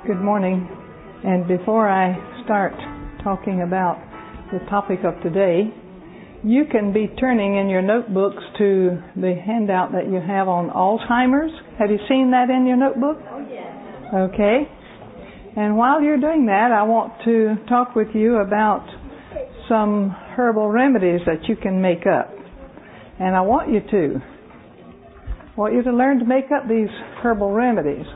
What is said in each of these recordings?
Good morning. And before I start talking about the topic of today, you can be turning in your notebooks to the handout that you have on Alzheimer's. Have you seen that in your notebook? Oh, yes. Okay. And while you're doing that, I want to talk with you about some herbal remedies that you can make up. And I want you to learn to make up these herbal remedies.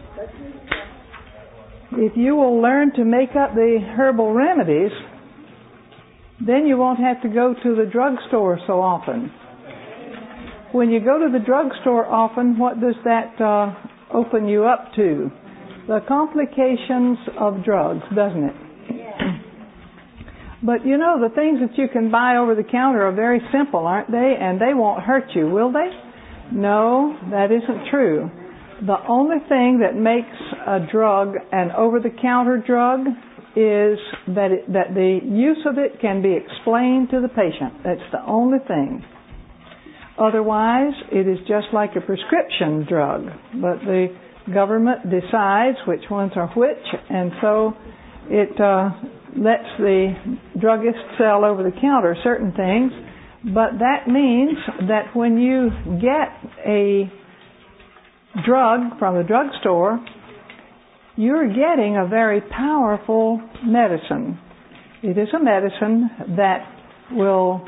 If you will learn to make up the herbal remedies, then you won't have to go to the drugstore so often. When you go to the drugstore often, what does that open you up to? The complications of drugs, doesn't it? Yeah. But you know, the things that you can buy over the counter are very simple, aren't they? And they won't hurt you, will they? No, that isn't true. The only thing that makes a drug an over-the-counter drug is that the use of it can be explained to the patient. That's the only thing. Otherwise, it is just like a prescription drug. But the government decides which ones are which, and so it lets the druggist sell over the counter certain things. But that means that when you get a drug from the drugstore, you're getting a very powerful medicine. It is a medicine that will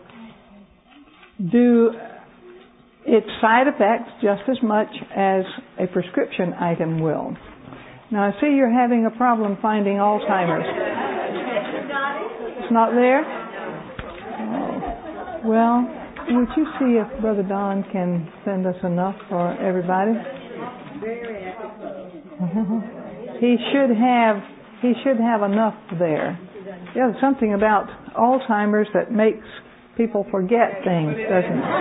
do its side effects just as much as a prescription item will. Now, I see you're having a problem finding Alzheimer's. It's not there? Oh. Well, would you see if Brother Don can send us enough for everybody? He should have enough there. Yeah, there's something about Alzheimer's that makes people forget things, doesn't it?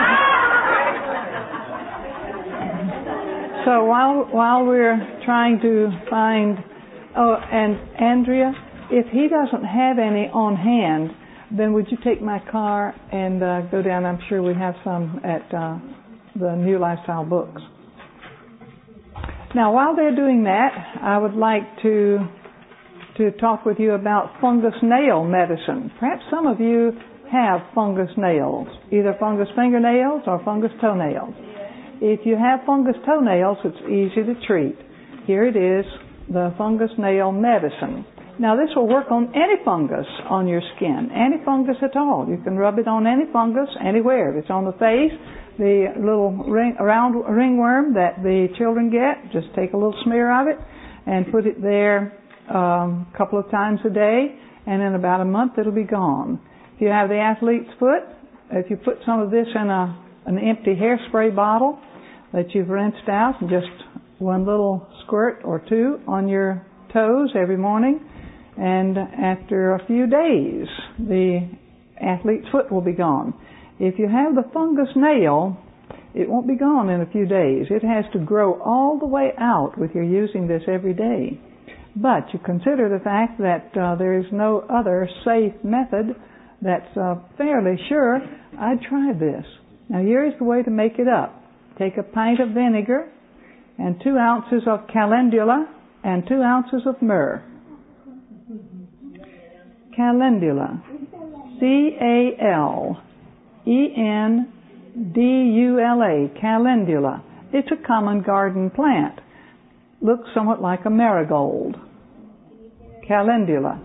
So while we're trying to find, and Andrea, if he doesn't have any on hand, then would you take my car and go down? I'm sure we have some at the New Lifestyle Books. Now, while they're doing that, I would like to talk with you about fungus nail medicine. Perhaps some of you have fungus nails, either fungus fingernails or fungus toenails. If you have fungus toenails, it's easy to treat. Here it is, the fungus nail medicine. Now, this will work on any fungus on your skin, any fungus at all. You can rub it on any fungus, anywhere. If it's on the face, the little round ringworm that the children get, just take a little smear of it and put it there a couple of times a day, and in about a month it'll be gone. If you have the athlete's foot, if you put some of this in an empty hairspray bottle that you've rinsed out, and just one little squirt or two on your toes every morning, and after a few days, the athlete's foot will be gone. If you have the fungus nail, it won't be gone in a few days. It has to grow all the way out with your using this every day. But you consider the fact that there is no other safe method that's fairly sure. I'd try this. Now, here's the way to make it up. Take a pint of vinegar and 2 ounces of calendula and 2 ounces of myrrh. Calendula, Calendula, calendula. It's a common garden plant. Looks somewhat like a marigold. Calendula,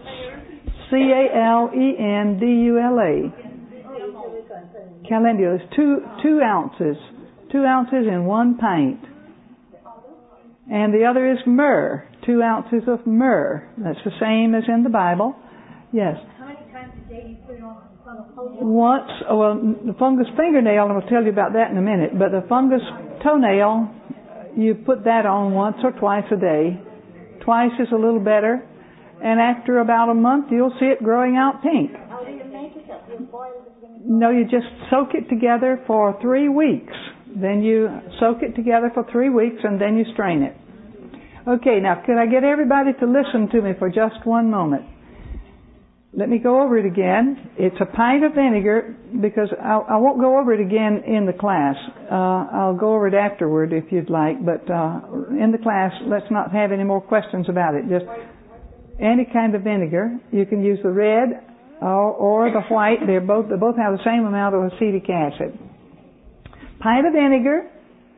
Calendula. Calendula is 2 ounces. 2 ounces in 1 pint. And the other is myrrh. 2 ounces of myrrh. That's the same as in the Bible. Yes. How many times a day do you put it on Once, the fungus fingernail, and I'll tell you about that in a minute, but the fungus toenail, you put that on once or twice a day. Twice is a little better. And after about a month, you'll see it growing out pink. How do you make it up? You boil it? No, you just soak it together for 3 weeks. Then you soak it together for 3 weeks, and then you strain it. Okay, now could I get everybody to listen to me for just one moment? Let me go over it again. It's a pint of vinegar, because I won't go over it again in the class. I'll go over it afterward if you'd like, but in the class, let's not have any more questions about it. Just any kind of vinegar. You can use the red or the white. They both have the same amount of acetic acid. Pint of vinegar,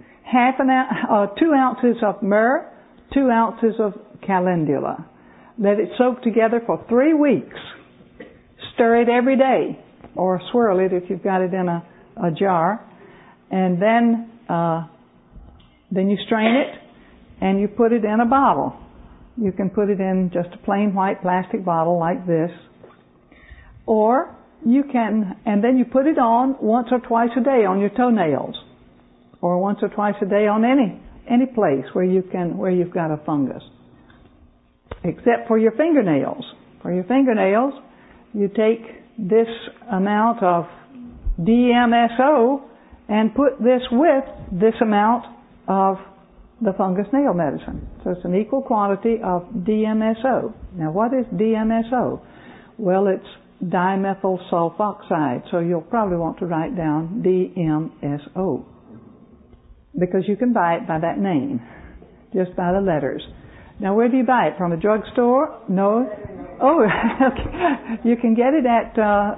2 ounces of myrrh, 2 ounces of calendula. Let it soak together for 3 weeks. Stir it every day, or swirl it if you've got it in a jar, and then you strain it and you put it in a bottle. You can put it in just a plain white plastic bottle like this, or you can, and then you put it on once or twice a day on your toenails, or once or twice a day on any place where you've got a fungus, except for your fingernails. For your fingernails, you take this amount of DMSO and put this with this amount of the fungus nail medicine. So it's an equal quantity of DMSO. Now what is DMSO? Well, it's dimethyl sulfoxide. So you'll probably want to write down DMSO, because you can buy it by that name, just by the letters. Now, where do you buy it? From a drugstore? No. Oh, okay. You can get it at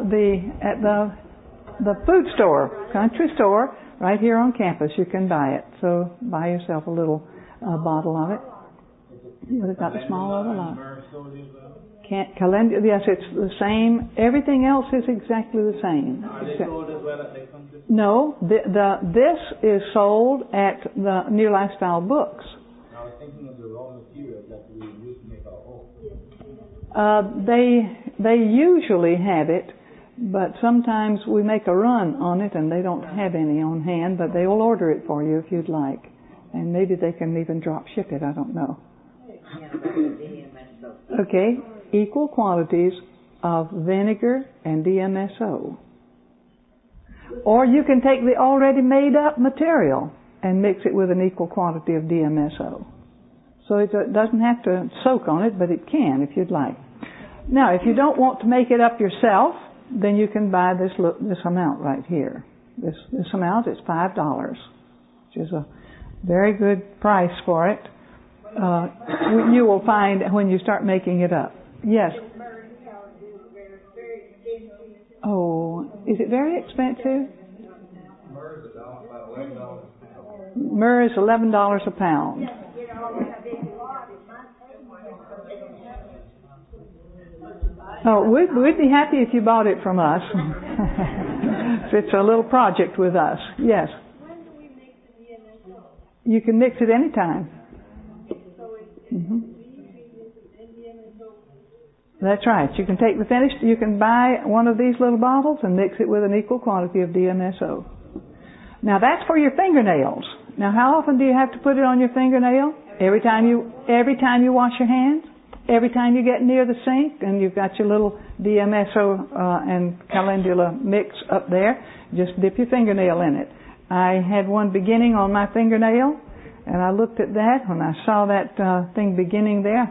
the food store, country store, right here on campus. You can buy it. So buy yourself a little bottle of it. They've got the small of a lot. Calendula, yes, it's the same. Everything else is exactly the same. Are they sold as well at the country? No, this is sold at the New Lifestyle Books. I was thinking of the raw materials that we use to make our oil. They usually have it, but sometimes we make a run on it and they don't have any on hand, but they will order it for you if you'd like. And maybe they can even drop ship it, I don't know. Okay, equal quantities of vinegar and DMSO. Or you can take the already made up material and mix it with an equal quantity of DMSO. So it doesn't have to soak on it, but it can if you'd like. Now, if you don't want to make it up yourself, then you can buy this amount right here. This amount is $5, which is a very good price for it. You will find when you start making it up. Yes. Oh, is it very expensive? Myrrh is $11 a pound. Oh, we'd be happy if you bought it from us. It's a little project with us. Yes. When do we mix the DMSO? You can mix it anytime. So it's DMSO. That's right. You can take the finished, you can buy one of these little bottles and mix it with an equal quantity of DMSO. Now that's for your fingernails. Now how often do you have to put it on your fingernail? Every time you wash your hands? Every time you get near the sink and you've got your little DMSO and calendula mix up there, just dip your fingernail in it. I had one beginning on my fingernail, and I looked at that when I saw that thing beginning there.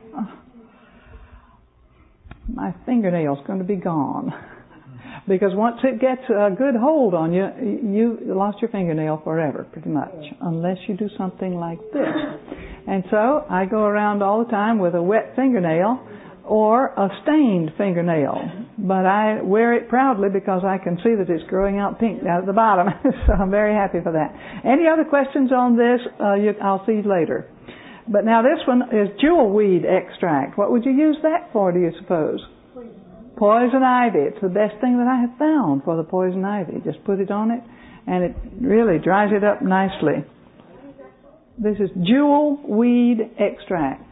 My fingernail's going to be gone. Because once it gets a good hold on you, you lost your fingernail forever, pretty much, unless you do something like this. And so I go around all the time with a wet fingernail or a stained fingernail. But I wear it proudly because I can see that it's growing out pink down at the bottom. So I'm very happy for that. Any other questions on this? I'll see you later. But now this one is jewelweed extract. What would you use that for, do you suppose? Poison ivy. It's the best thing that I have found for the poison ivy. Just put it on it and it really dries it up nicely. This is jewelweed extract.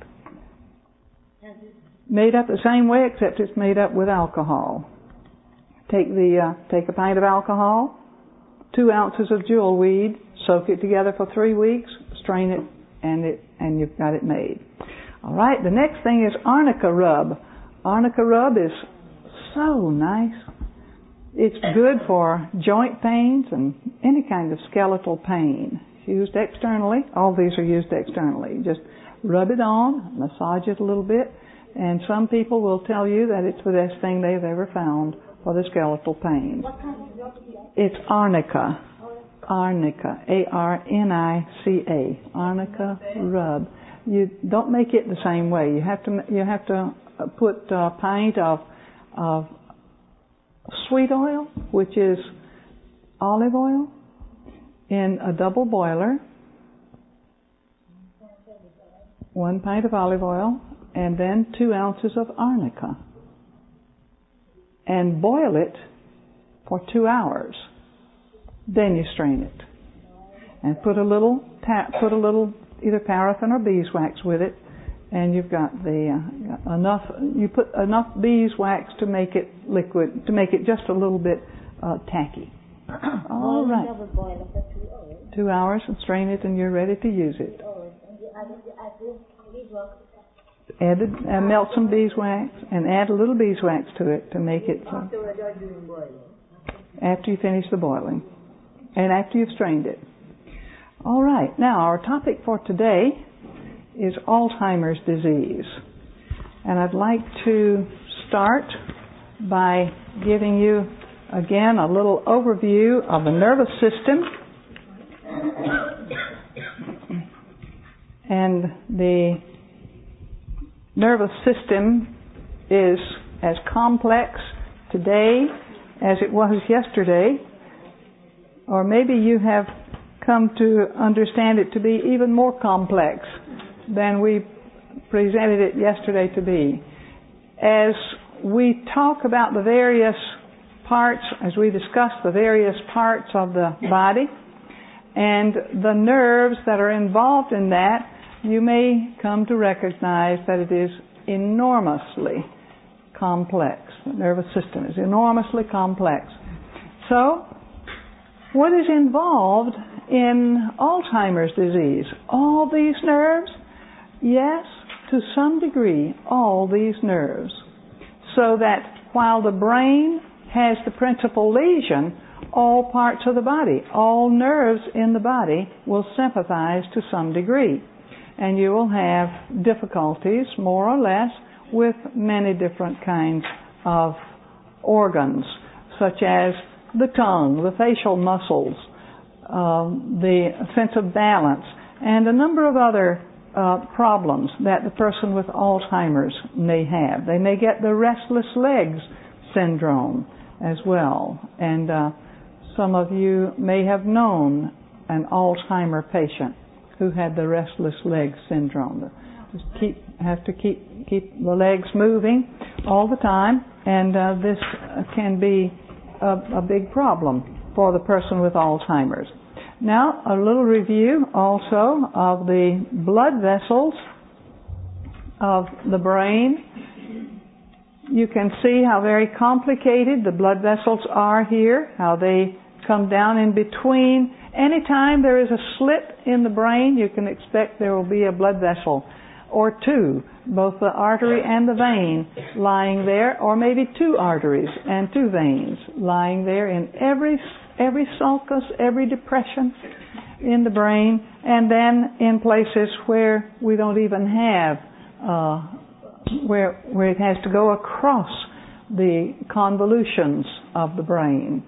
Made up the same way except it's made up with alcohol. Take a pint of alcohol, 2 ounces of jewelweed, soak it together for 3 weeks, strain it, and you've got it made. All right, the next thing is arnica rub. Arnica rub is so nice. It's good for joint pains and any kind of skeletal pain. It's used externally. All these are used externally. Just rub it on, massage it a little bit, And some people will tell you that it's the best thing they've ever found for the skeletal pain. What kind of rub is that? It's arnica. Arnica. A-R-N-I-C-A. Arnica rub. You don't make it the same way. You have to put a pint of sweet oil, which is olive oil, in a double boiler. 1 pint of olive oil, and then 2 ounces of arnica. And boil it for 2 hours. Then you strain it. And put a little either paraffin or beeswax with it, and you've got you put enough beeswax to make it liquid, to make it just a little bit tacky. All right. 2 hours, and strain it, and you're ready to use it. Melt some beeswax and add a little beeswax to it to make it. After you finish the boiling, and after you've strained it. All right. Now our topic for today is Alzheimer's disease, and I'd like to start by giving you again a little overview of the nervous system. And the nervous system is as complex today as it was yesterday, or maybe you have come to understand it to be even more complex than we presented it yesterday to be. As we talk about the various parts, as we discuss the various parts of the body and the nerves that are involved in that, you may come to recognize that it is enormously complex. The nervous system is enormously complex. So, what is involved in Alzheimer's disease? All these nerves? Yes, to some degree, all these nerves. So that while the brain has the principal lesion, all parts of the body, all nerves in the body will sympathize to some degree. And you will have difficulties, more or less, with many different kinds of organs, such as the tongue, the facial muscles, the sense of balance, and a number of other problems that the person with Alzheimer's may have. They may get the restless legs syndrome as well. And some of you may have known an Alzheimer patient who had the restless leg syndrome. Just have to keep the legs moving all the time, and this can be a big problem for the person with Alzheimer's. Now, a little review also of the blood vessels of the brain. You can see how very complicated the blood vessels are here, how they come down in between. Anytime there is a slit in the brain, you can expect there will be a blood vessel or two, both the artery and the vein lying there, or maybe 2 arteries and 2 veins lying there in every sulcus, every depression in the brain, and then in places where we don't even have, where it has to go across the convolutions of the brain.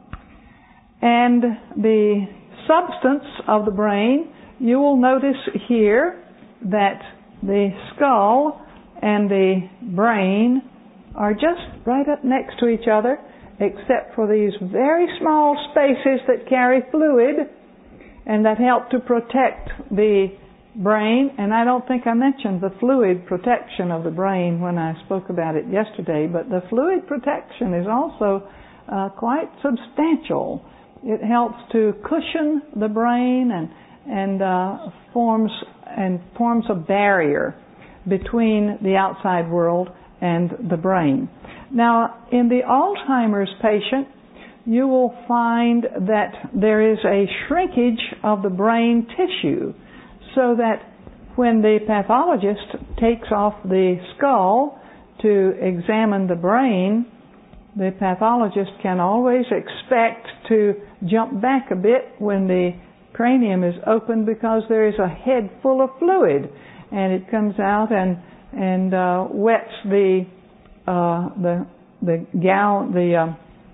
And the substance of the brain, you will notice here that the skull and the brain are just right up next to each other, except for these very small spaces that carry fluid and that help to protect the brain. And I don't think I mentioned the fluid protection of the brain when I spoke about it yesterday, but the fluid protection is also quite substantial. It helps to cushion the brain and forms a barrier between the outside world and the brain. Now, in the Alzheimer's patient, you will find that there is a shrinkage of the brain tissue, so that when the pathologist takes off the skull to examine the brain, the pathologist can always expect to jump back a bit when the cranium is open, because there is a head full of fluid, and it comes out and and wets the gown, the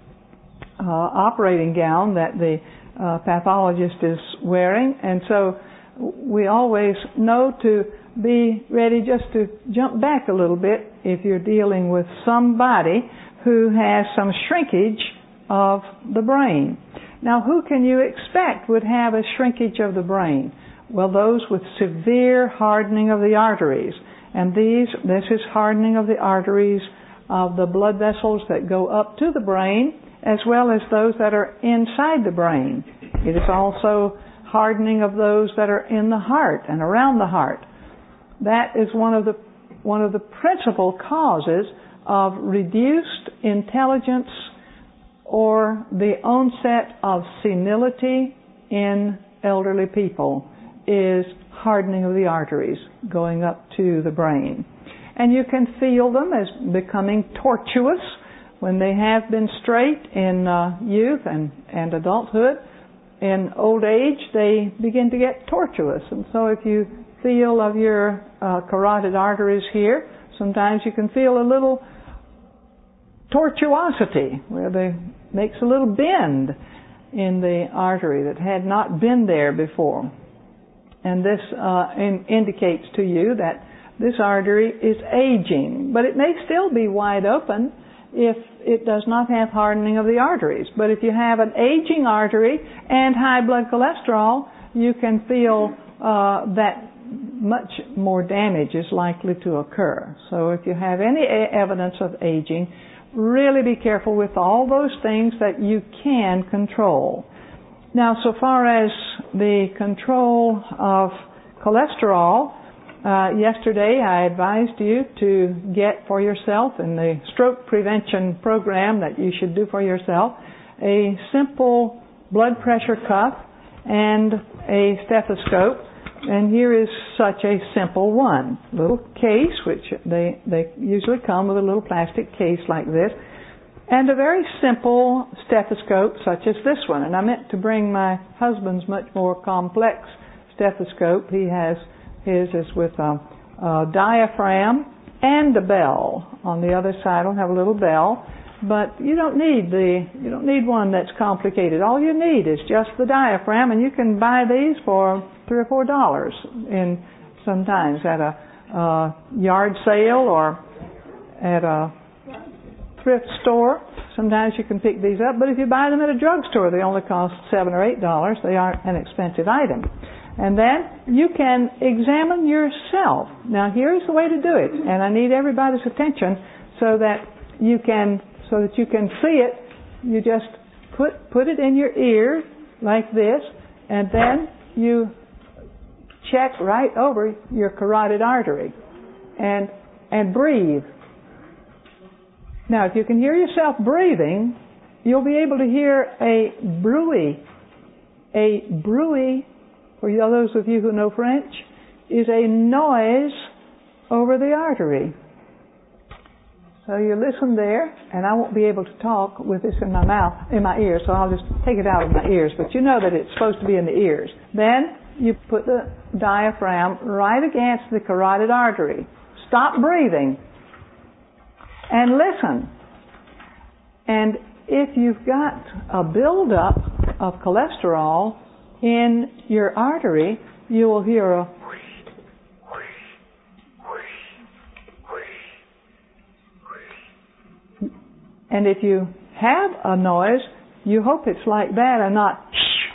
operating gown that the pathologist is wearing, and so we always know to be ready just to jump back a little bit if you're dealing with somebody who has some shrinkage of the brain. Now, who can you expect would have a shrinkage of the brain? Well, those with severe hardening of the arteries. And this is hardening of the arteries of the blood vessels that go up to the brain, as well as those that are inside the brain. It is also hardening of those that are in the heart and around the heart. That is one of the principal causes of reduced intelligence or the onset of senility in elderly people, is hardening of the arteries going up to the brain. And you can feel them as becoming tortuous when they have been straight in youth and adulthood. In old age, they begin to get tortuous. And so if you feel of your carotid arteries here, sometimes you can feel a little tortuosity where they makes a little bend in the artery that had not been there before. And this indicates to you that this artery is aging, but it may still be wide open if it does not have hardening of the arteries. But if you have an aging artery and high blood cholesterol, you can feel that much more damage is likely to occur. So if you have any evidence of aging, really be careful with all those things that you can control. Now, so far as the control of cholesterol, yesterday I advised you to get for yourself in the stroke prevention program that you should do for yourself a simple blood pressure cuff and a stethoscope. And here is such a simple one. Little case, which they usually come with a little plastic case like this, and a very simple stethoscope such as this one. And I meant to bring my husband's much more complex stethoscope. He has his is with a diaphragm and a bell. On the other side will have a little bell, but you don't need one that's complicated. All you need is just the diaphragm, and you can buy these for $3 or $4 in sometimes at a yard sale or at a thrift store. Sometimes you can pick these up, but if you buy them at a drugstore, they only cost $7 or $8. They aren't an expensive item. And then you can examine yourself. Now, here's the way to do it, and I need everybody's attention so that you can see it. You just put it in your ear like this, and then you check right over your carotid artery and breathe. Now, if you can hear yourself breathing, you'll be able to hear a bruit. A bruit, for those of you who know French, is a noise over the artery. So you listen there, and I won't be able to talk with this in my ears, so I'll just take it out of my ears. But you know that it's supposed to be in the ears. Then you put the diaphragm right against the carotid artery. Stop breathing and listen. And if you've got a buildup of cholesterol in your artery, you will hear a whoosh, whoosh, whoosh, whoosh, whoosh. And if you have a noise, you hope it's like that and not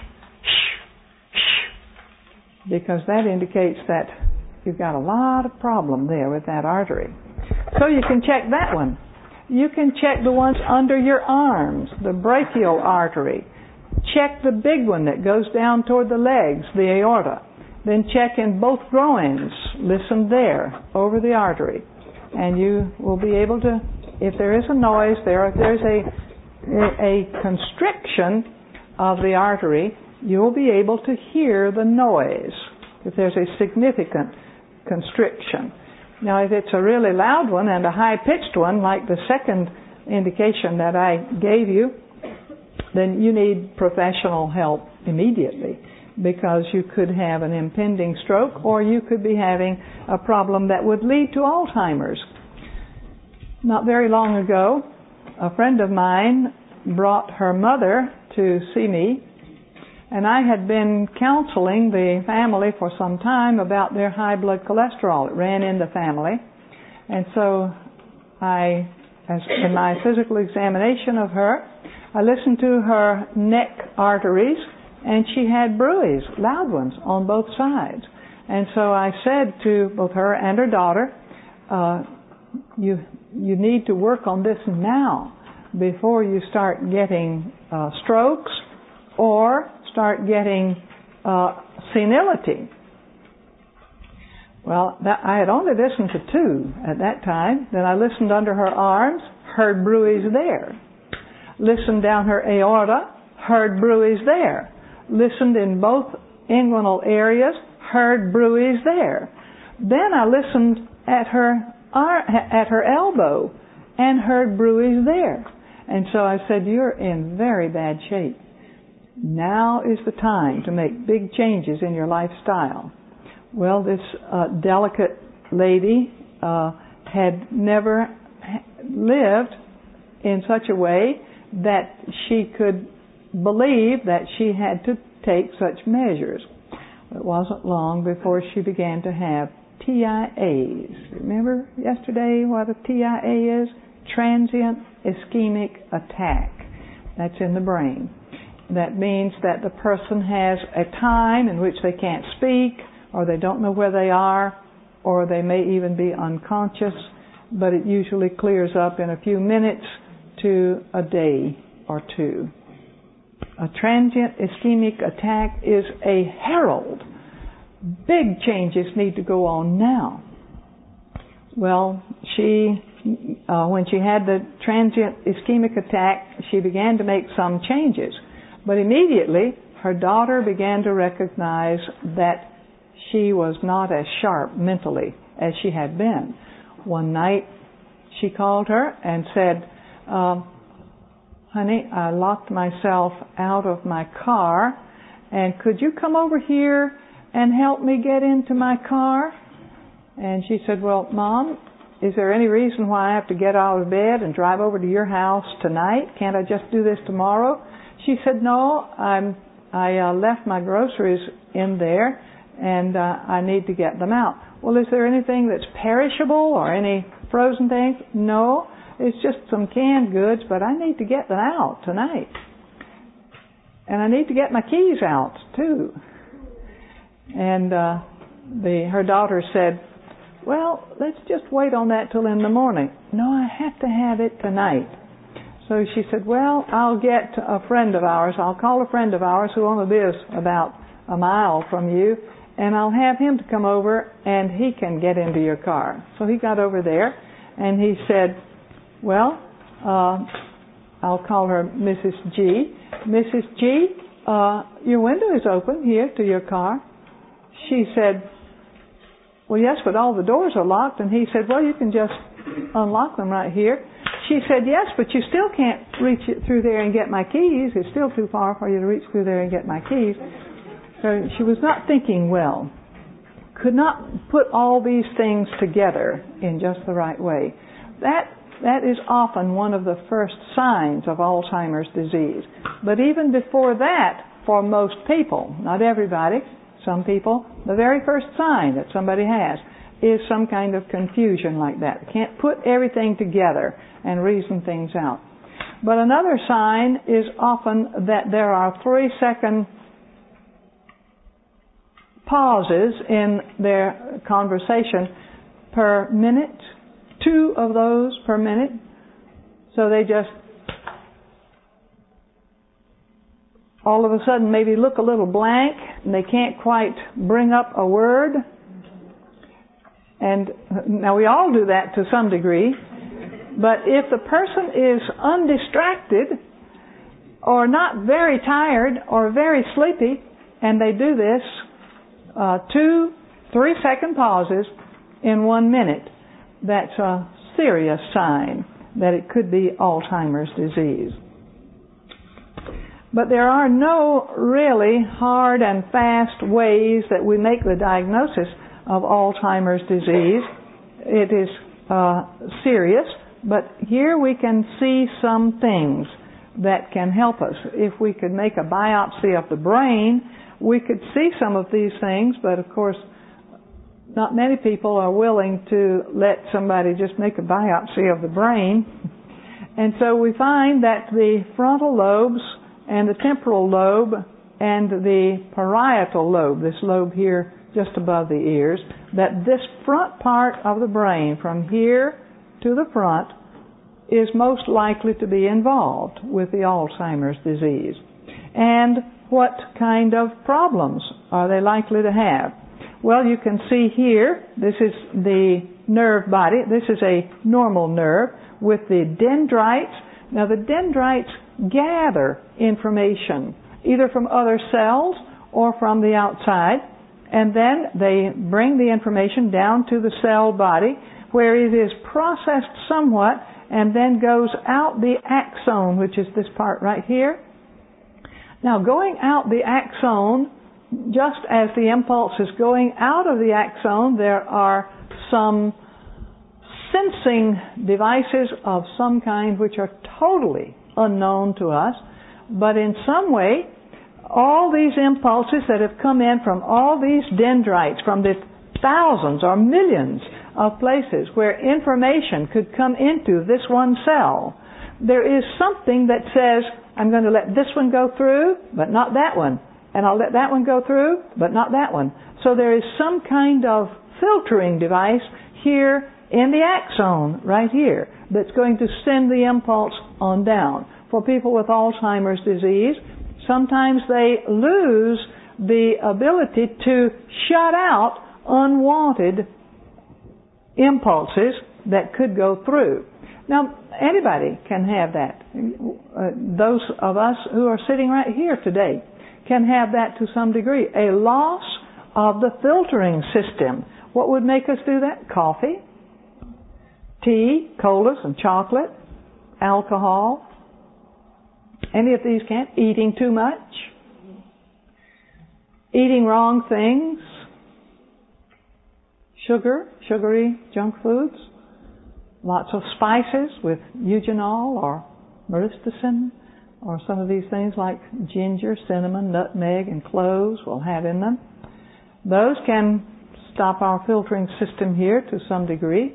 because that indicates that you've got a lot of problem there with that artery. So you can check that one. You can check the ones under your arms, the brachial artery. Check the big one that goes down toward the legs, the aorta. Then check in both groins. Listen there, over the artery. And you will be able to, if there is a noise, there's a constriction of the artery, you will be able to hear the noise if there's a significant constriction. Now, if it's a really loud one and a high-pitched one, like the second indication that I gave you, then you need professional help immediately. because you could have an impending stroke, or you could be having a problem that would lead to Alzheimer's. Not very long ago, a friend of mine brought her mother to see me, and I had been counseling the family for some time about their high blood cholesterol. It ran in the family. And so in my physical examination of her, I listened to her neck arteries, and she had bruits, loud ones, on both sides. And so I said to both her and her daughter, you need to work on this now before you start getting strokes or start getting senility. Well, I had only listened to 2 at that time. Then I listened under her arms, heard bruits there. Listened down her aorta, heard bruits there. Listened in both inguinal areas, heard bruits there. Then I listened at her elbow and heard bruits there. And so I said, you're in very bad shape. Now is the time to make big changes in your lifestyle. Well, this delicate lady had never lived in such a way that she could believe that she had to take such measures. It wasn't long before she began to have TIAs. Remember yesterday what a TIA is? Transient ischemic attack. That's in the brain. That means that the person has a time in which they can't speak, or they don't know where they are, or they may even be unconscious, but it usually clears up in a few minutes to a day or 2. A transient ischemic attack is a herald. Big changes need to go on now. Well, when she had the transient ischemic attack, she began to make some changes. But immediately, her daughter began to recognize that she was not as sharp mentally as she had been. One night, she called her and said, honey, I locked myself out of my car, and could you come over here and help me get into my car? And she said, well, Mom, is there any reason why I have to get out of bed and drive over to your house tonight? Can't I just do this tomorrow? She said, no, I left my groceries in there, and I need to get them out. Well, is there anything that's perishable or any frozen things? No, it's just some canned goods, but I need to get them out tonight. And I need to get my keys out, too. And her daughter said, well, let's just wait on that till in the morning. No, I have to have it tonight. So she said, well, I'll get a friend of ours. I'll call a friend of ours who only lives about a mile from you, and I'll have him to come over, and he can get into your car. So he got over there, and he said, well, I'll call her Mrs. G. Mrs. G, your window is open here to your car. She said, well, yes, but all the doors are locked. And he said, well, you can just unlock them right here. She said, yes, but you still can't reach it through there and get my keys. It's still too far for you to reach through there and get my keys. So she was not thinking well. Could not put all these things together in just the right way. That is often one of the first signs of Alzheimer's disease. But even before that, for most people, not everybody, some people, the very first sign that somebody has is some kind of confusion like that. Can't put everything together and reason things out. But another sign is often that there are 3-second pauses in their conversation per minute, 2 of those per minute. So they just all of a sudden maybe look a little blank and they can't quite bring up a word. And now we all do that to some degree. But if the person is undistracted or not very tired or very sleepy and they do this 2 3-second pauses in 1 minute, that's a serious sign that it could be Alzheimer's disease. But there are no really hard and fast ways that we make the diagnosis of Alzheimer's disease. It is serious, but here we can see some things that can help us. If we could make a biopsy of the brain, we could see some of these things, but of course, not many people are willing to let somebody just make a biopsy of the brain. And so we find that the frontal lobes and the temporal lobe and the parietal lobe, this lobe here just above the ears, that this front part of the brain from here to the front is most likely to be involved with the Alzheimer's disease. And what kind of problems are they likely to have? Well, you can see here, this is the nerve body. This is a normal nerve with the dendrites. Now the dendrites gather information either from other cells or from the outside, and then they bring the information down to the cell body where it is processed somewhat and then goes out the axon, which is this part right here. Now going out the axon, just as the impulse is going out of the axon, there are some sensing devices of some kind which are totally unknown to us, but in some way, all these impulses that have come in from all these dendrites, from the thousands or millions of places where information could come into this one cell, there is something that says, I'm going to let this one go through, but not that one. And I'll let that one go through, but not that one. So there is some kind of filtering device here in the axon, right here, that's going to send the impulse on down. For people with Alzheimer's disease, sometimes they lose the ability to shut out unwanted impulses that could go through. Now, anybody can have that. Those of us who are sitting right here today can have that to some degree. A loss of the filtering system. What would make us do that? Coffee, tea, colas and chocolate, alcohol. Any of these can't. Eating too much. Eating wrong things. Sugary junk foods. Lots of spices with eugenol or myristicin, or some of these things like ginger, cinnamon, nutmeg, and cloves will have in them. Those can stop our filtering system here to some degree.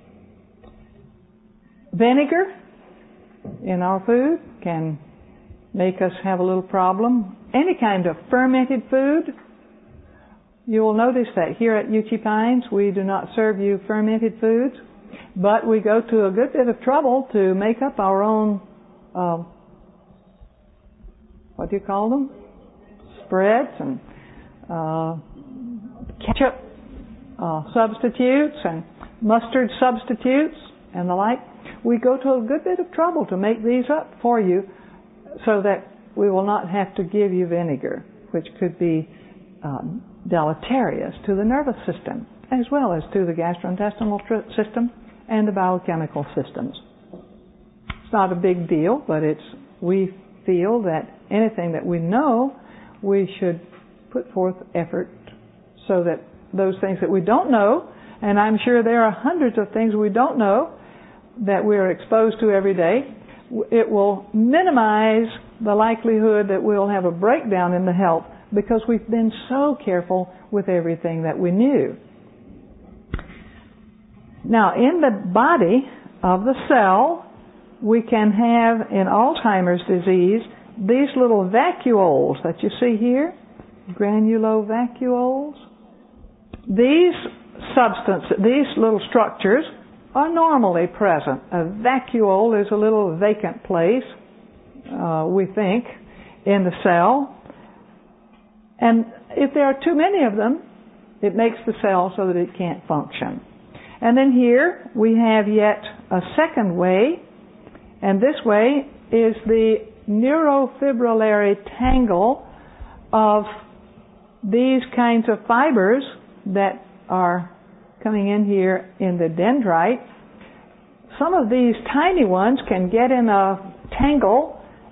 Vinegar in our food can make us have a little problem. Any kind of fermented food. You will notice that here at UT Pines we do not serve you fermented foods, but we go to a good bit of trouble to make up our own what do you call them? Spreads and ketchup substitutes and mustard substitutes and the like. We go to a good bit of trouble to make these up for you so that we will not have to give you vinegar, which could be deleterious to the nervous system as well as to the gastrointestinal system and the biochemical systems. It's not a big deal, but we feel that anything that we know, we should put forth effort so that those things that we don't know, and I'm sure there are hundreds of things we don't know that we're exposed to every day, it will minimize the likelihood that we'll have a breakdown in the health because we've been so careful with everything that we knew. Now, in the body of the cell, we can have, in Alzheimer's disease, these little vacuoles that you see here, granulovacuoles. These little structures are normally present. A vacuole is a little vacant place, we think, in the cell. And if there are too many of them, it makes the cell so that it can't function. And then here we have yet a second way, and this way is the neurofibrillary tangle of these kinds of fibers that are coming in here in the dendrite. Some of these tiny ones can get in a tangle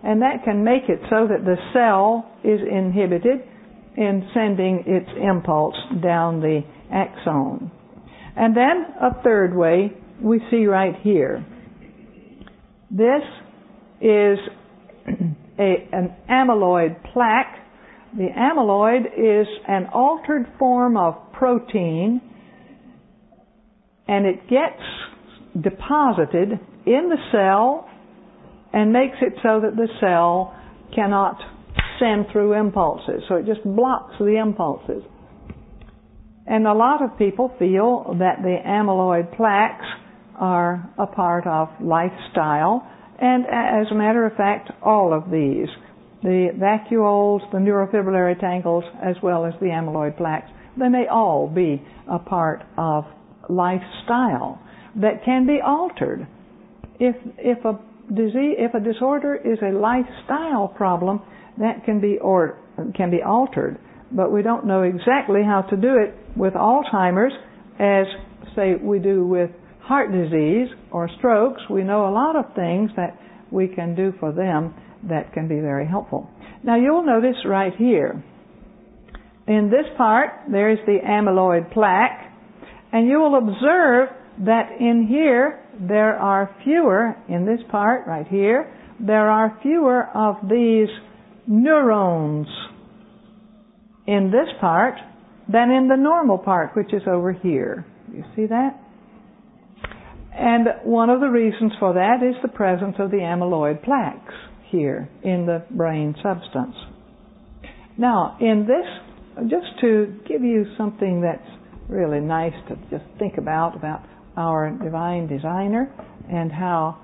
and that can make it so that the cell is inhibited in sending its impulse down the axon. And then a third way we see right here. This is an amyloid plaque. The amyloid is an altered form of protein, and it gets deposited in the cell and makes it so that the cell cannot send through impulses. So it just blocks the impulses. And a lot of people feel that the amyloid plaques are a part of lifestyle, and as a matter of fact, all of these, the vacuoles, the neurofibrillary tangles, as well as the amyloid plaques, they may all be a part of lifestyle that can be altered. If a disorder is a lifestyle problem, that can be altered, but we don't know exactly how to do it with Alzheimer's as, say, we do with heart disease or strokes. We know a lot of things that we can do for them that can be very helpful. Now you'll notice right here, in this part, there's the amyloid plaque, and you will observe that in here, there are fewer, in this part right here, there are fewer of these neurons in this part than in the normal part, which is over here. You see that? And one of the reasons for that is the presence of the amyloid plaques here in the brain substance. Now, in this, just to give you something that's really nice to just think about our divine designer and how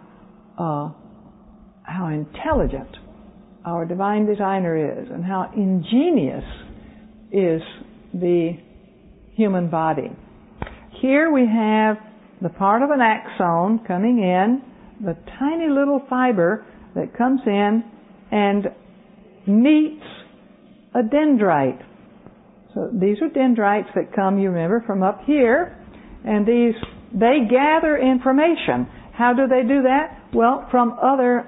intelligent our divine designer is and how ingenious is the human body. Here we have the part of an axon coming in, the tiny little fiber that comes in and meets a dendrite. So these are dendrites that come, you remember, from up here, and they gather information. How do they do that? Well, from other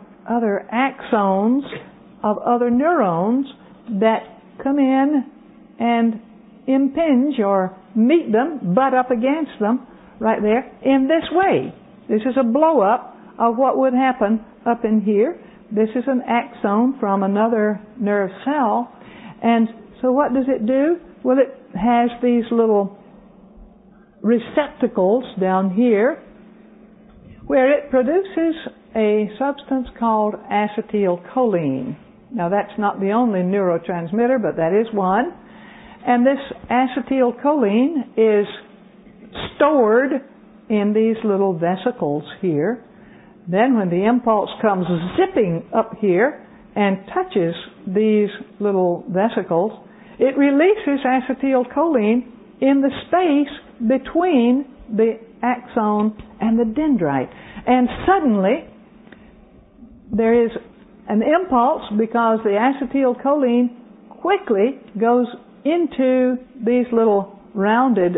axons of other neurons that come in and impinge or meet them, butt up against them, right there, in this way. This is a blow-up of what would happen up in here. This is an axon from another nerve cell. And so what does it do? Well, it has these little receptacles down here where it produces a substance called acetylcholine. Now, that's not the only neurotransmitter, but that is one. And this acetylcholine is stored in these little vesicles here. Then when the impulse comes zipping up here and touches these little vesicles, it releases acetylcholine in the space between the axon and the dendrite. And suddenly, there is an impulse because the acetylcholine quickly goes into these little rounded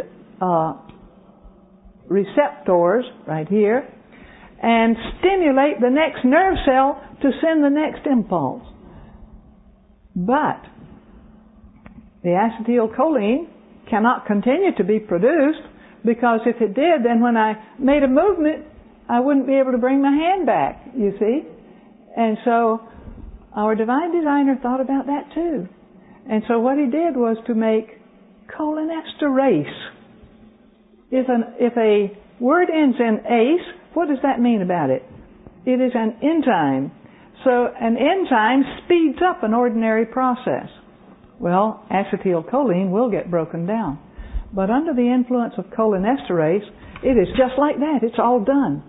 receptors right here and stimulate the next nerve cell to send the next impulse. But the acetylcholine cannot continue to be produced, because if it did, then when I made a movement, I wouldn't be able to bring my hand back, you see. And so our divine designer thought about that too. And so what he did was to make cholinesterase. If a word ends in ase, what does that mean about it? It is an enzyme. So an enzyme speeds up an ordinary process. Well, acetylcholine will get broken down. But under the influence of cholinesterase, it is just like that. It's all done.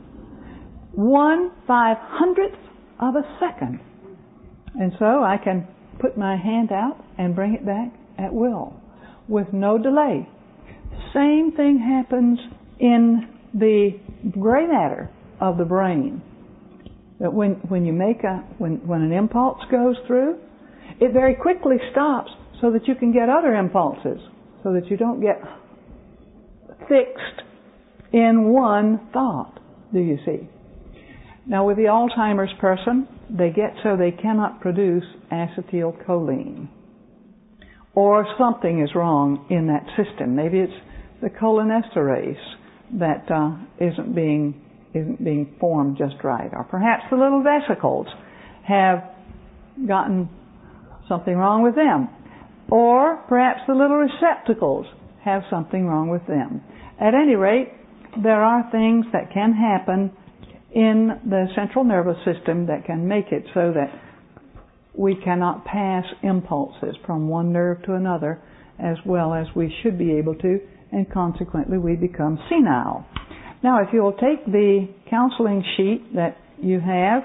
1/500th of a second. And so I can put my hand out and bring it back at will with no delay. Same thing happens in the gray matter of the brain. That when you make when an impulse goes through, it very quickly stops so that you can get other impulses, so that you don't get fixed in one thought. Do you see? Now with the Alzheimer's person, they get so they cannot produce acetylcholine. Or something is wrong in that system. Maybe it's the cholinesterase that isn't being formed just right. Or perhaps the little vesicles have gotten something wrong with them. Or perhaps the little receptacles have something wrong with them. At any rate, there are things that can happen in the central nervous system that can make it so that we cannot pass impulses from one nerve to another as well as we should be able to, and consequently we become senile. Now, if you'll take the counseling sheet that you have,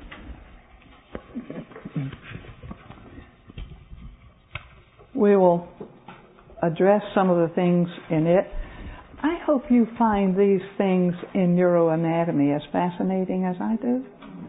we will address some of the things in it. I hope you find these things in neuroanatomy as fascinating as I do.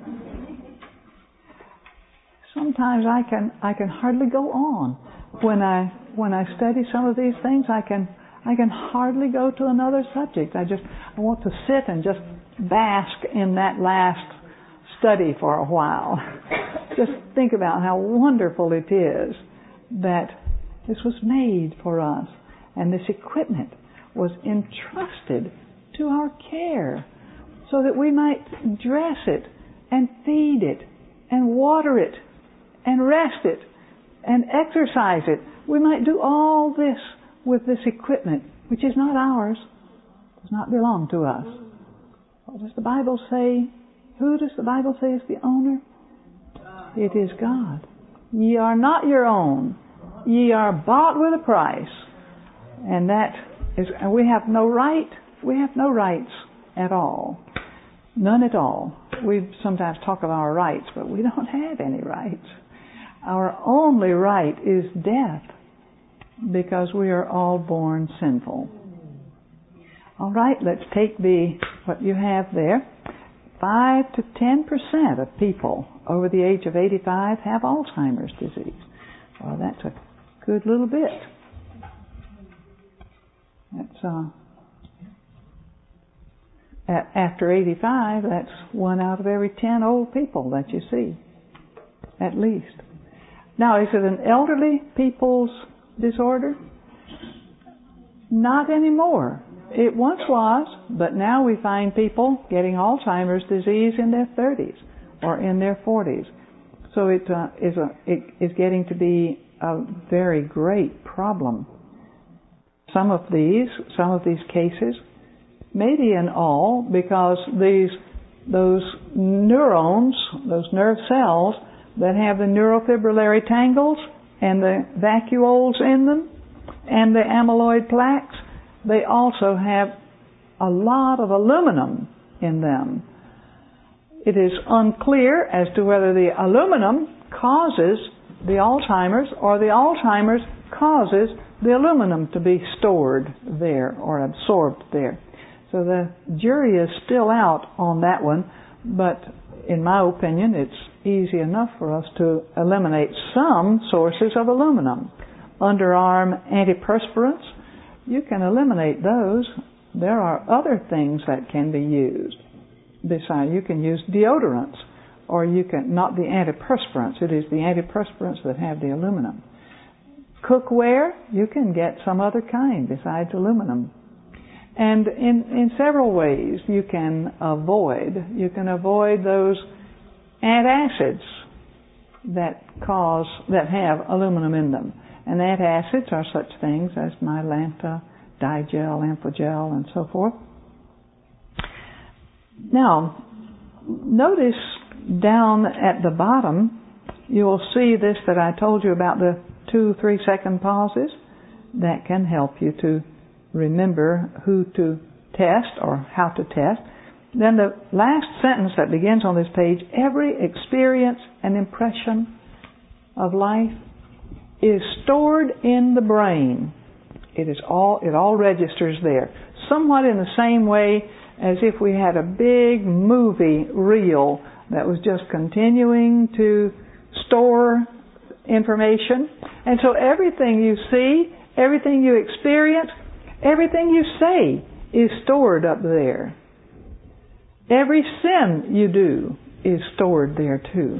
Sometimes I can hardly go on when I study some of these things. I can hardly go to another subject. I want to sit and just bask in that last study for a while. Just think about how wonderful it is that this was made for us, and this equipment was entrusted to our care so that we might dress it and feed it and water it and rest it and exercise it. We might do all this with this equipment, which is not ours, does not belong to us. What does the Bible say? Who does the Bible say is the owner? It is God. Ye are not your own. Ye are bought with a price. And we have no right. We have no rights at all. None at all. We sometimes talk of our rights, but we don't have any rights. Our only right is death, because we are all born sinful. All right, let's take what you have there. 5 to 10% of people over the age of 85 have Alzheimer's disease. Well, that's a good little bit. That's after 85, that's 1 out of every 10 old people that you see, at least. Now, is it an elderly people's disorder? Not anymore. It once was, but now we find people getting Alzheimer's disease in their 30s or in their 40s. So it is getting to be a very great problem. Some of these cases, maybe in all, because those neurons, those nerve cells that have the neurofibrillary tangles and the vacuoles in them and the amyloid plaques, they also have a lot of aluminum in them. It is unclear as to whether the aluminum causes the Alzheimer's or the Alzheimer's causes the aluminum to be stored there or absorbed there. So the jury is still out on that one, but in my opinion it's easy enough for us to eliminate some sources of aluminum. Underarm antiperspirants, you can eliminate those. There are other things that can be used. Besides, you can use deodorants, or you can, not the antiperspirants, it is the antiperspirants that have the aluminum. Cookware, you can get some other kind besides aluminum. And in several ways you can avoid those antacids that have aluminum in them. And antacids are such things as Mylanta, Digel, Amphogel, and so forth. Now, notice down at the bottom, you will see this that I told you about the 2-3 second pauses. That can help you to remember who to test or how to test. Then the last sentence that begins on this page, every experience and impression of life is stored in the brain. It all registers there. Somewhat in the same way as if we had a big movie reel that was just continuing to store information. And so everything you see, everything you experience, everything you say is stored up there. Every sin you do is stored there too.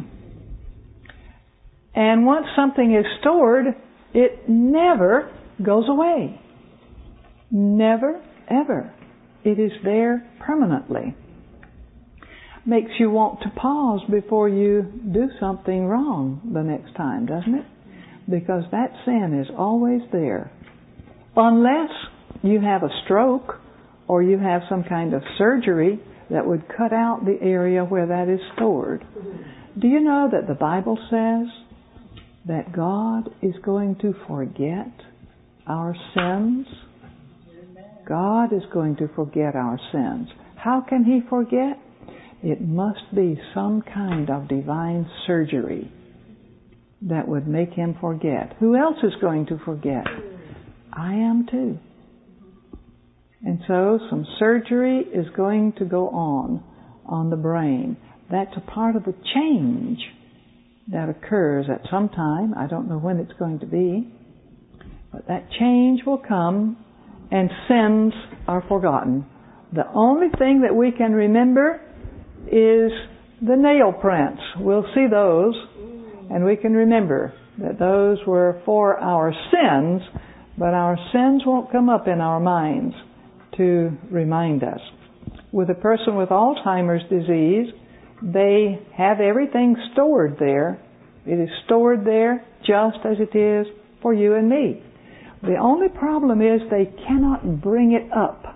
And once something is stored, it never goes away. Never, ever. It is there permanently. Makes you want to pause before you do something wrong the next time, doesn't it? Because that sin is always there. Unless you have a stroke or you have some kind of surgery that would cut out the area where that is stored. Do you know that the Bible says that God is going to forget our sins? God is going to forget our sins. How can He forget? It must be some kind of divine surgery that would make Him forget. Who else is going to forget? I am too. And so some surgery is going to go on the brain. That's a part of the change that occurs at some time. I don't know when it's going to be. But that change will come and sins are forgotten. The only thing that we can remember is the nail prints. We'll see those and we can remember that those were for our sins, but our sins won't come up in our minds to remind us. With a person with Alzheimer's disease, they have everything stored there. It is stored there just as it is for you and me. The only problem is they cannot bring it up.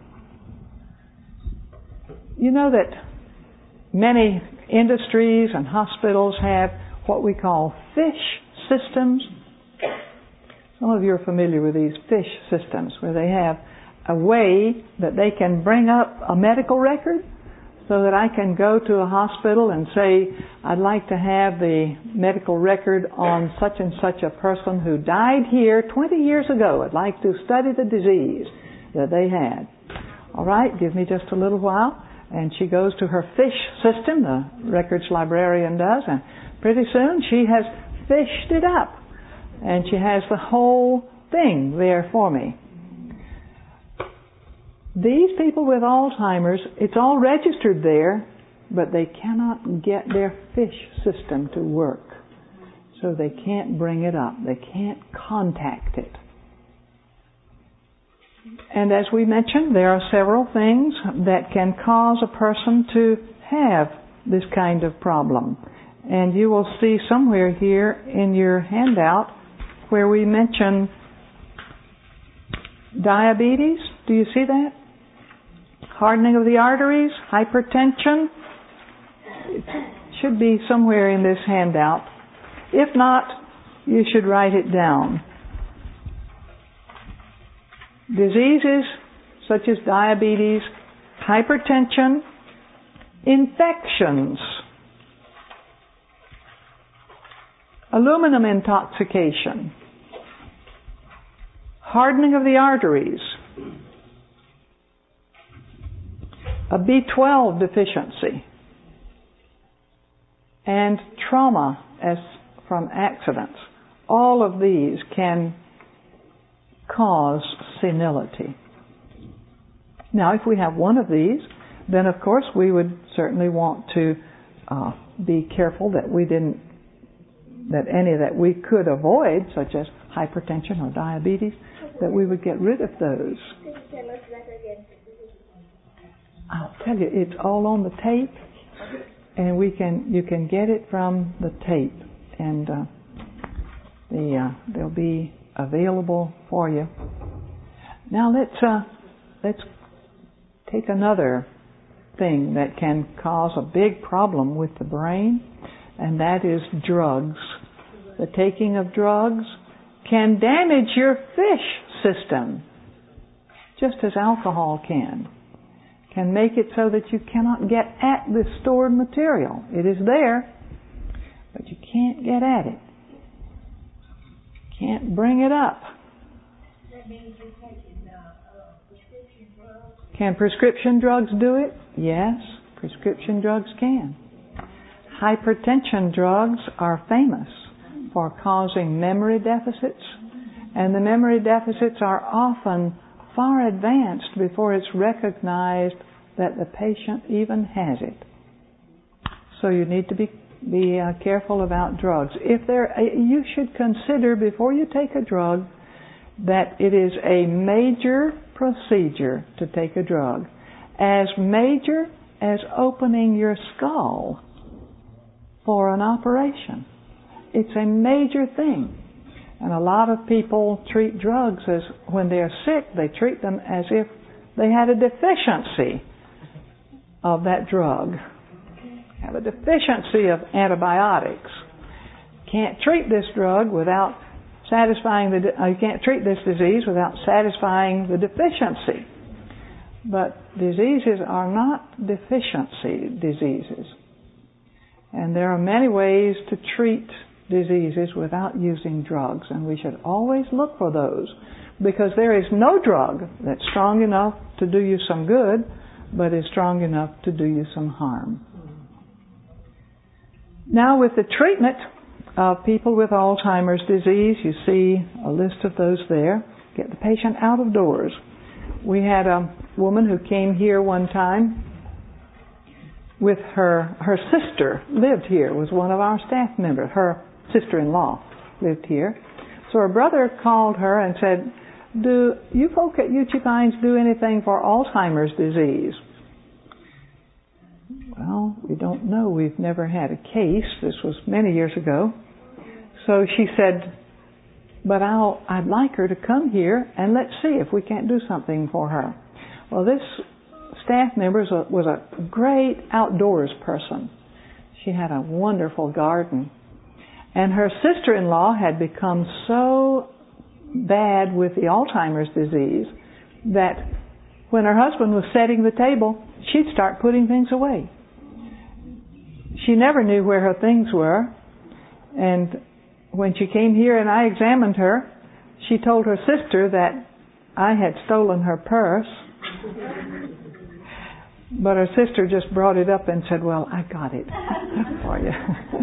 You know that many industries and hospitals have what we call fish systems. Some of you are familiar with these fish systems where they have a way that they can bring up a medical record so that I can go to a hospital and say, I'd like to have the medical record on such and such a person who died here 20 years ago. I'd like to study the disease that they had. All right, give me just a little while. And she goes to her fish system, the records librarian does, and pretty soon she has fished it up. And she has the whole thing there for me. These people with Alzheimer's, it's all registered there, but they cannot get their fish system to work. So they can't bring it up. They can't contact it. And as we mentioned, there are several things that can cause a person to have this kind of problem. And you will see somewhere here in your handout where we mention diabetes. Do you see that? Hardening of the arteries, hypertension. It should be somewhere in this handout. If not, you should write it down. Diseases such as diabetes, hypertension, infections, aluminum intoxication, hardening of the arteries, a B12 deficiency, and trauma as from accidents. All of these can cause senility. Now, if we have one of these, then of course we would certainly want to be careful that any that we could avoid, such as hypertension or diabetes, that we would get rid of those. I'll tell you, it's all on the tape, and you can get it from the tape, and they'll be available for you. Now let's take another thing that can cause a big problem with the brain, and that is drugs. The taking of drugs can damage your fish system, just as alcohol can make it so that you cannot get at the stored material. It is there, but you can't get at it. Can't bring it up. That means you're taking prescription drugs. Can prescription drugs do it? Yes, prescription drugs can. Hypertension drugs are famous for causing memory deficits, and the memory deficits are often far advanced before it's recognized that the patient even has it. So you need to be careful about drugs. You should consider before you take a drug that it is a major procedure to take a drug. As major as opening your skull for an operation. It's a major thing. And a lot of people treat drugs as, when they're sick, they treat them as if they had a deficiency of that drug. Have a deficiency of antibiotics. Can't treat this drug without satisfying you can't treat this disease without satisfying the deficiency. But diseases are not deficiency diseases. And there are many ways to treat diseases without using drugs, and we should always look for those, because there is no drug that's strong enough to do you some good, but is strong enough to do you some harm. Now, with the treatment of people with Alzheimer's disease, you see a list of those there. Get the patient out of doors. We had a woman who came here one time with her sister lived here, was one of our staff members. Her sister-in-law lived here. So her brother called her and said, "Do you folk at Uchee Pines do anything for Alzheimer's disease?" Well, we don't know. We've never had a case. This was many years ago. So she said, "But I'd like her to come here and let's see if we can't do something for her." Well, this staff member was a great outdoors person. She had a wonderful garden. And her sister-in-law had become so bad with the Alzheimer's disease that when her husband was setting the table, she'd start putting things away. She never knew where her things were. And when she came here and I examined her, she told her sister that I had stolen her purse. But her sister just brought it up and said, "Well, I got it for you."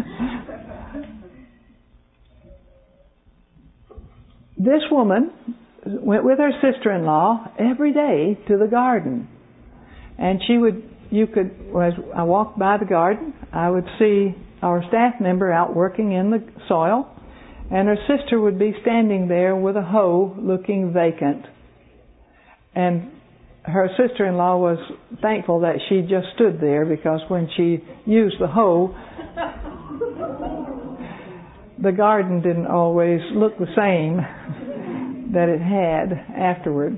This woman went with her sister-in-law every day to the garden. And as I walked by the garden, I would see our staff member out working in the soil, and her sister would be standing there with a hoe looking vacant. And her sister-in-law was thankful that she just stood there, because when she used the hoe, the garden didn't always look the same that it had afterward.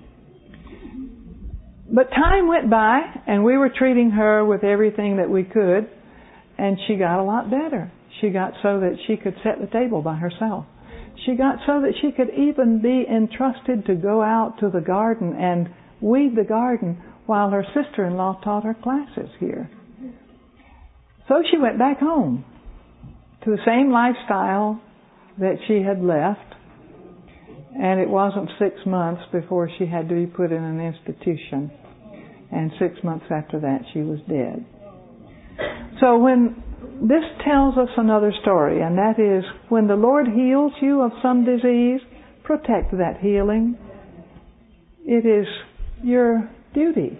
But time went by, and we were treating her with everything that we could, and she got a lot better. She got so that she could set the table by herself. She got so that she could even be entrusted to go out to the garden and weed the garden while her sister-in-law taught her classes here. So she went back home to the same lifestyle that she had left, and it wasn't 6 months before she had to be put in an institution, and 6 months after that she was dead. So when this tells us another story, and that is, when the Lord heals you of some disease, protect that healing. It is your duty.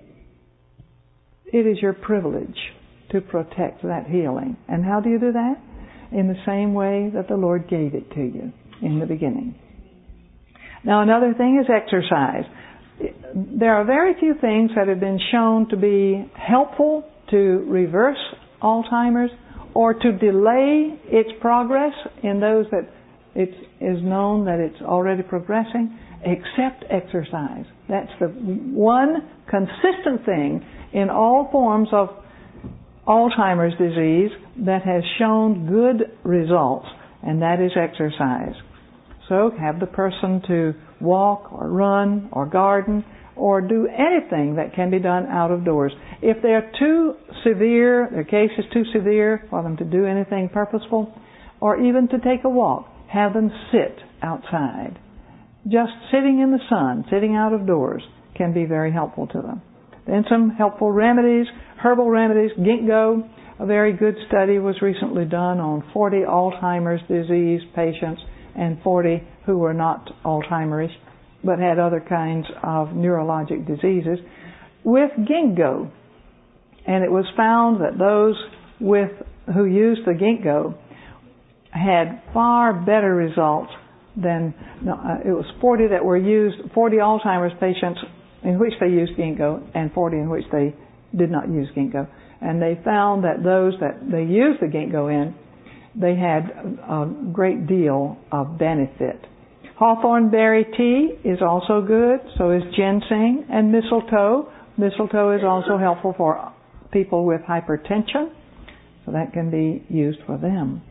It is your privilege to protect that healing. And how do you do that? In the same way that the Lord gave it to you in the beginning. Now, another thing is exercise. There are very few things that have been shown to be helpful to reverse Alzheimer's or to delay its progress in those that it is known that it's already progressing, except exercise. That's the one consistent thing in all forms of Alzheimer's disease that has shown good results, and that is exercise. So have the person to walk or run or garden or do anything that can be done out of doors. If they're too severe, their case is too severe for them to do anything purposeful, or even to take a walk, have them sit outside. Just sitting in the sun, sitting out of doors, can be very helpful to them. Then some helpful remedies, herbal remedies, ginkgo. A very good study was recently done on 40 Alzheimer's disease patients and 40 who were not Alzheimer's but had other kinds of neurologic diseases. with ginkgo. And it was found that those who used the ginkgo had far better results than, it was 40 that were used, 40 Alzheimer's patients in which they used ginkgo and 40 in which they did not use ginkgo. And they found that those that they used the ginkgo in, they had a great deal of benefit. Hawthorn berry tea is also good, so is ginseng and mistletoe. Mistletoe is also helpful for people with hypertension, so that can be used for them.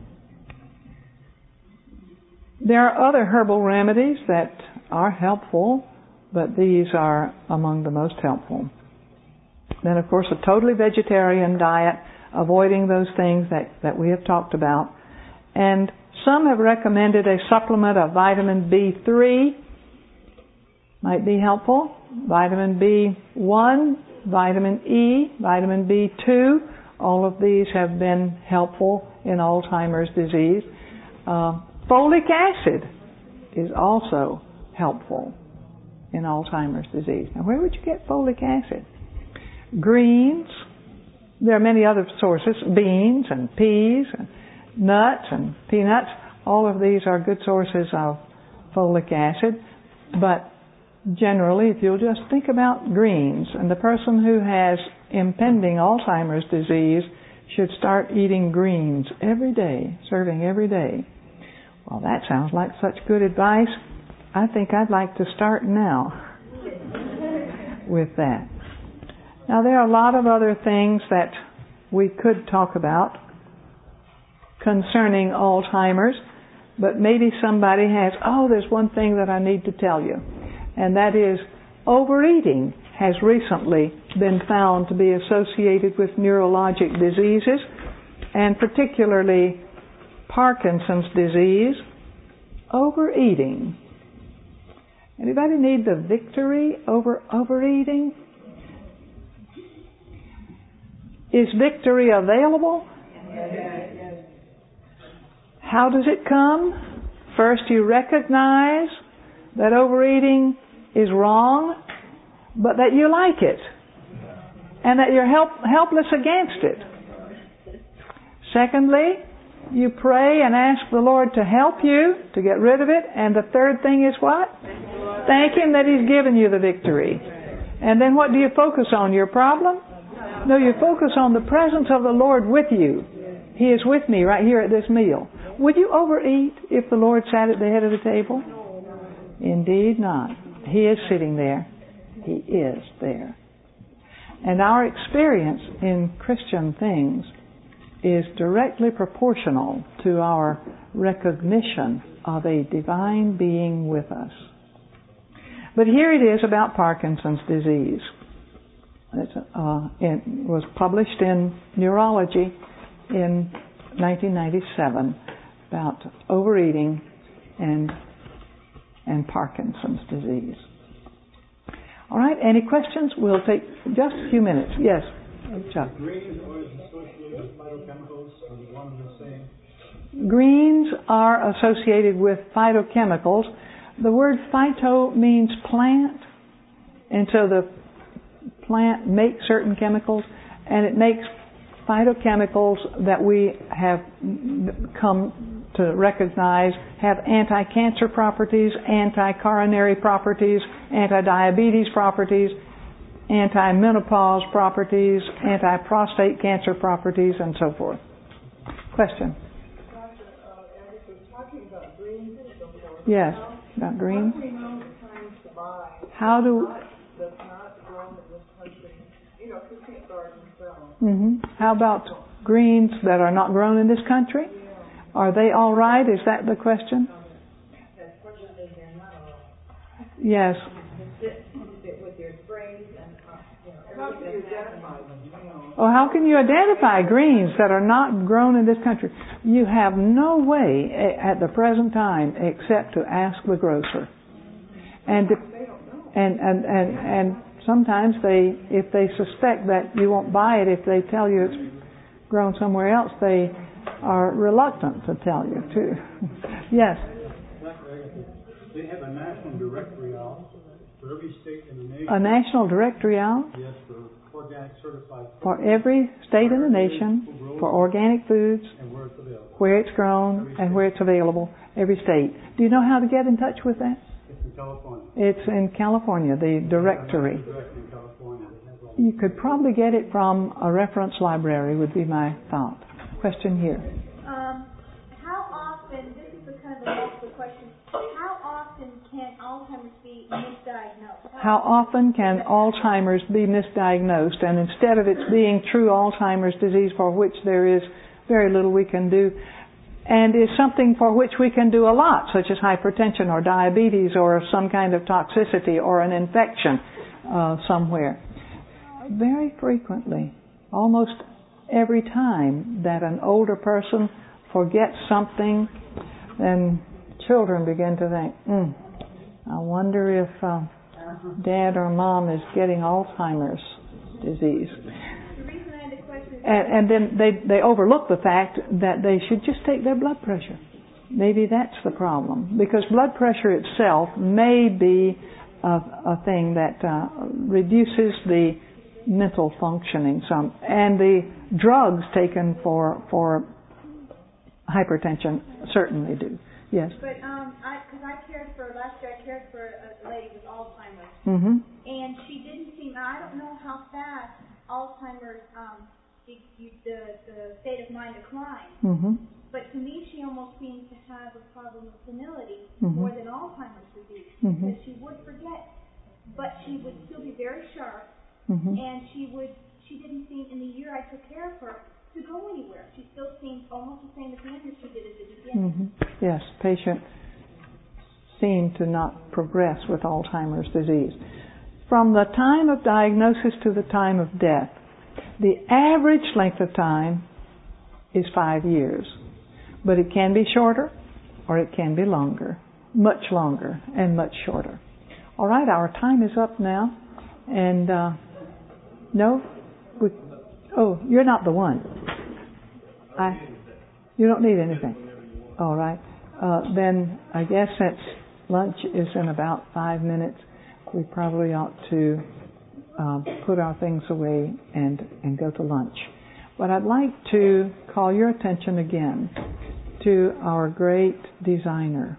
There are other herbal remedies that are helpful, but these are among the most helpful. Then, of course, a totally vegetarian diet, avoiding those things that we have talked about. And some have recommended a supplement of vitamin B3, might be helpful. Vitamin B1, vitamin E, vitamin B2, all of these have been helpful in Alzheimer's disease. Folic acid is also helpful in Alzheimer's disease. Now, where would you get folic acid? Greens. There are many other sources. Beans and peas and nuts and peanuts. All of these are good sources of folic acid. But generally, if you'll just think about greens, and the person who has impending Alzheimer's disease should start eating greens every day, serving every day. Well, that sounds like such good advice. I think I'd like to start now with that. Now, there are a lot of other things that we could talk about concerning Alzheimer's, but maybe somebody has, there's one thing that I need to tell you, and that is overeating has recently been found to be associated with neurologic diseases, and particularly Parkinson's disease. Overeating. Anybody need the victory over overeating? Is victory available? Yes. How does it come? First, you recognize that overeating is wrong, but that you like it, and that you're helpless against it. Secondly, you pray and ask the Lord to help you to get rid of it. And the third thing is what? Thank Him that He's given you the victory. And then what do you focus on? Your problem? No, you focus on the presence of the Lord with you. He is with me right here at this meal. Would you overeat if the Lord sat at the head of the table? Indeed not. He is sitting there. He is there. And our experience in Christian things is directly proportional to our recognition of a divine being with us. But here it is about Parkinson's disease. It was published in Neurology in 1997 about overeating and Parkinson's disease. All right, any questions? We'll take just a few minutes. Yes, Chuck. Greens are associated with phytochemicals, are they one and the same? Greens are associated with phytochemicals. The word phyto means plant, and so the plant makes certain chemicals, and it makes phytochemicals that we have come to recognize have anti-cancer properties, anti-coronary properties, anti-diabetes properties, anti-menopause properties, anti-prostate cancer properties, and so forth. Question? Dr. Eric was talking about greens and so forth. Yes, about greens. How do we know the times to buy? How do... That's not grown in this country. You know, who can't garden themselves. Mm-hmm. How about greens that are not grown in this country? Yeah. Are they all right? Is that the question? Unfortunately, they're not all right. Yes. With their sprays and, how can you identify them? Well, how can you identify greens that are not grown in this country? You have no way at the present time except to ask the grocer. And sometimes if they suspect that you won't buy it if they tell you it's grown somewhere else, they are reluctant to tell you too. Yes. They have a national directory out, For every state in the nation. A national directory out. Yes, for organic certified. For every state in the nation, for organic foods, and where it's available. Where it's grown and where it's available, every state. Do you know how to get in touch with that? It's in California. It's in California, the directory. You could probably get it from a reference library, would be my thought. Question here. How often, this is a kind of a multiple question, how often can Alzheimer's be misdiagnosed? How often can Alzheimer's be misdiagnosed? And instead of it being true Alzheimer's disease, for which there is very little we can do, and is something for which we can do a lot, such as hypertension or diabetes or some kind of toxicity or an infection somewhere. Very frequently, almost every time that an older person forgets something, then children begin to think, I wonder if Dad or Mom is getting Alzheimer's disease. The reason I had the question is And then they overlook the fact that they should just take their blood pressure. Maybe that's the problem. Because blood pressure itself may be a thing that reduces the mental functioning some. And the drugs taken for hypertension certainly do. Yes? But because last year I cared for a lady with Alzheimer's. Mm-hmm. And she didn't seem, I don't know how fast Alzheimer's, the state of mind declines. Mm-hmm. But to me, she almost seems to have a problem with senility Mm-hmm. more than Alzheimer's disease. Mm-hmm. Because she would forget, but she would still be very sharp. Mm-hmm. And she didn't seem, in the year I took care of her, to go anywhere. She still seemed almost the same as Andrew she did at the beginning. Mm-hmm. Yes, patient seemed to not progress with Alzheimer's disease. From the time of diagnosis to the time of death, the average length of time is 5 years. But it can be shorter or it can be longer. Much longer and much shorter. All right, our time is up now. And you're not the one. You don't need anything. All right. Then I guess since lunch is in about 5 minutes, we probably ought to put our things away and go to lunch. But I'd like to call your attention again to our great designer.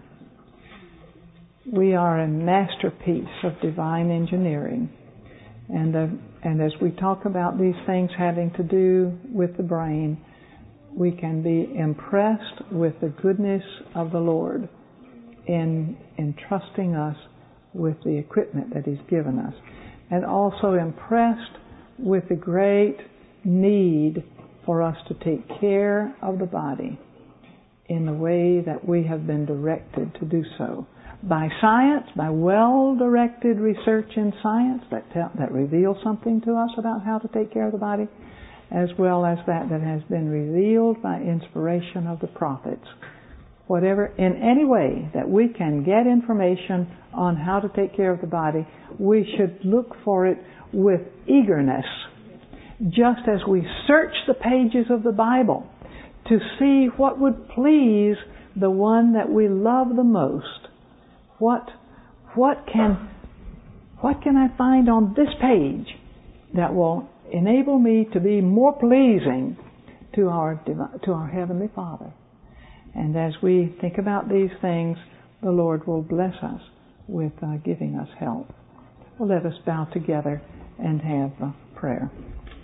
We are a masterpiece of divine engineering. And as we talk about these things having to do with the brain, we can be impressed with the goodness of the Lord in entrusting us with the equipment that He's given us. And also impressed with the great need for us to take care of the body in the way that we have been directed to do so. By science, by well-directed research in science that reveals something to us about how to take care of the body, as well as that has been revealed by inspiration of the prophets. Whatever, in any way that we can get information on how to take care of the body, we should look for it with eagerness, just as we search the pages of the Bible to see what would please the one that we love the most. What can I find on this page that will enable me to be more pleasing to our Heavenly Father? And as we think about these things, the Lord will bless us with giving us help. Well, let us bow together and have prayer.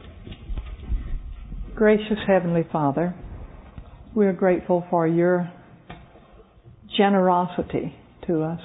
Gracious Heavenly Father, we are grateful for your generosity to us,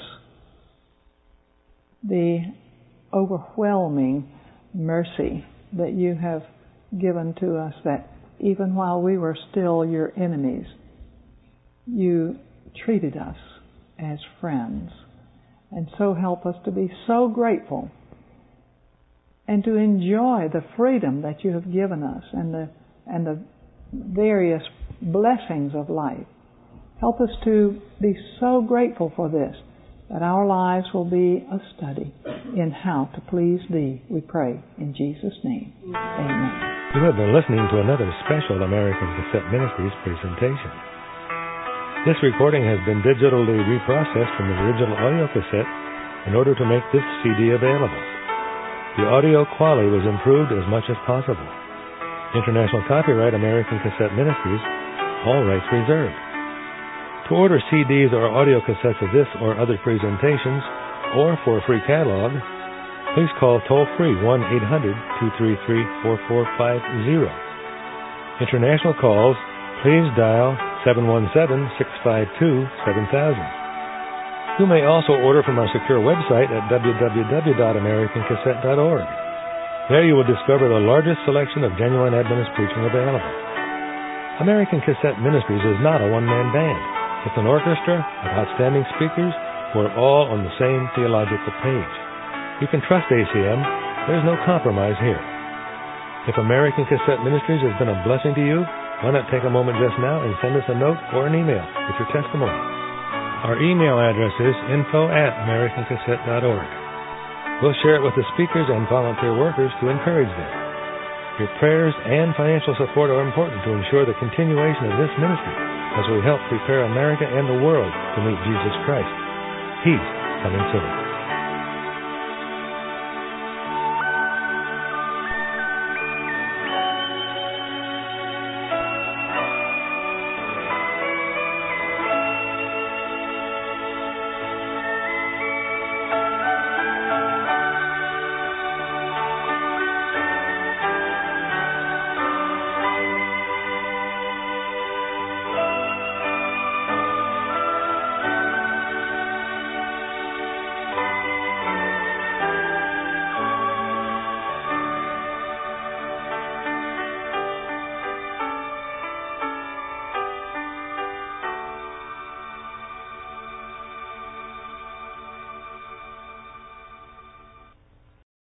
the overwhelming mercy that you have given to us, that even while we were still your enemies, you treated us as friends. And so help us to be so grateful and to enjoy the freedom that you have given us and the various blessings of life. Help us to be so grateful for this, that our lives will be a study in how to please Thee, we pray in Jesus' name. Amen. You have been listening to another special American Cassette Ministries presentation. This recording has been digitally reprocessed from the original audio cassette in order to make this CD available. The audio quality was improved as much as possible. International copyright American Cassette Ministries, all rights reserved. To order CDs or audio cassettes of this or other presentations, or for a free catalog, please call toll-free 1-800-233-4450. International calls, please dial 717-652-7000. You may also order from our secure website at www.americancassette.org. There you will discover the largest selection of genuine Adventist preaching available. American Cassette Ministries is not a one-man band. It's an orchestra of outstanding speakers who are all on the same theological page. You can trust ACM. There's no compromise here. If American Cassette Ministries has been a blessing to you, why not take a moment just now and send us a note or an email with your testimony. Our email address is info@americancassette.org. We'll share it with the speakers and volunteer workers to encourage them. Your prayers and financial support are important to ensure the continuation of this ministry as we help prepare America and the world to meet Jesus Christ. He's coming soon.